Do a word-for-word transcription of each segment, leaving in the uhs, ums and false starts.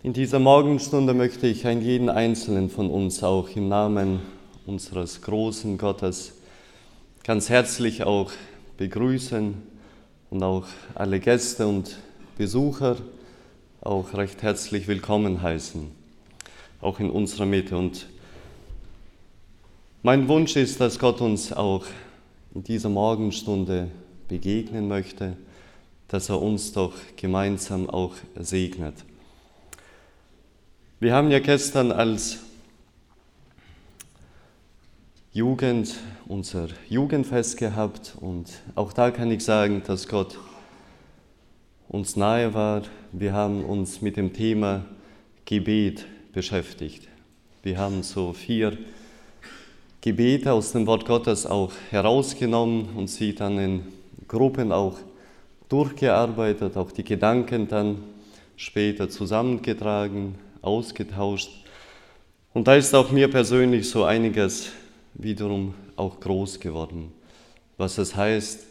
In dieser Morgenstunde möchte ich einen jeden Einzelnen von uns auch im Namen unseres großen Gottes ganz herzlich auch begrüßen und auch alle Gäste und Besucher auch recht herzlich willkommen heißen, auch in unserer Mitte. Und mein Wunsch ist, dass Gott uns auch in dieser Morgenstunde begegnen möchte, dass er uns doch gemeinsam auch segnet. Wir haben ja gestern als Jugend unser Jugendfest gehabt und auch da kann ich sagen, dass Gott uns nahe war. Wir haben uns mit dem Thema Gebet beschäftigt. Wir haben so vier Gebete aus dem Wort Gottes auch herausgenommen und sie dann in Gruppen auch durchgearbeitet, auch die Gedanken dann später zusammengetragen, ausgetauscht. Und da ist auch mir persönlich so einiges wiederum auch groß geworden, was es heißt,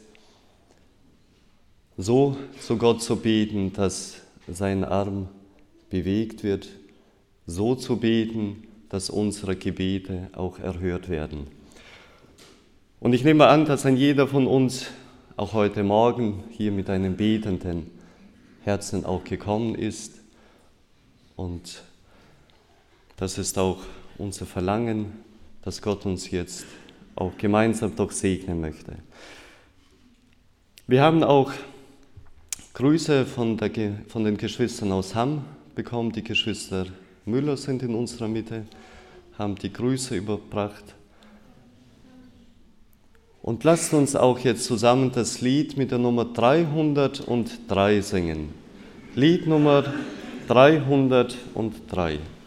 so zu Gott zu beten, dass sein Arm bewegt wird, so zu beten, dass unsere Gebete auch erhört werden. Und ich nehme an, dass ein jeder von uns auch heute Morgen hier mit einem betenden Herzen auch gekommen ist. Und das ist auch unser Verlangen, dass Gott uns jetzt auch gemeinsam doch segnen möchte. Wir haben auch Grüße von, der, von den Geschwistern aus Hamm bekommen. Die Geschwister Müller sind in unserer Mitte, haben die Grüße überbracht. Und lasst uns auch jetzt zusammen das Lied mit der Nummer dreihundertdrei singen. Lied Nummer dreihundertdrei.